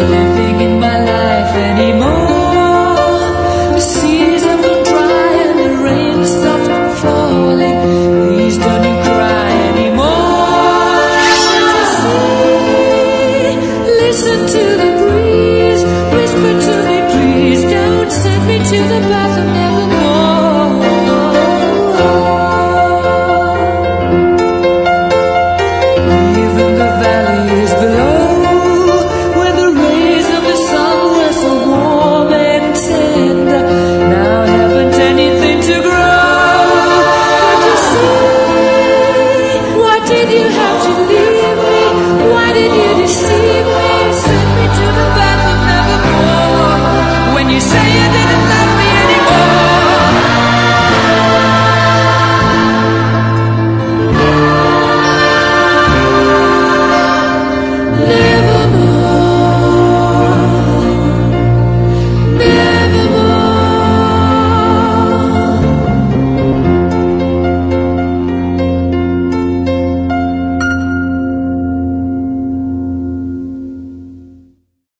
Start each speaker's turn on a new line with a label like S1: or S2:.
S1: living in my life anymore. The season will dry and the rain stopped falling. Please don't you cry anymore. Listen to the breeze, whisper to me please. Don't send me to the path of nevermore. Even the valleys below, where the rays of the sun were so warm and tender, now haven't anything to grow. But you say, why did you have to leave me? Why did you deceive me?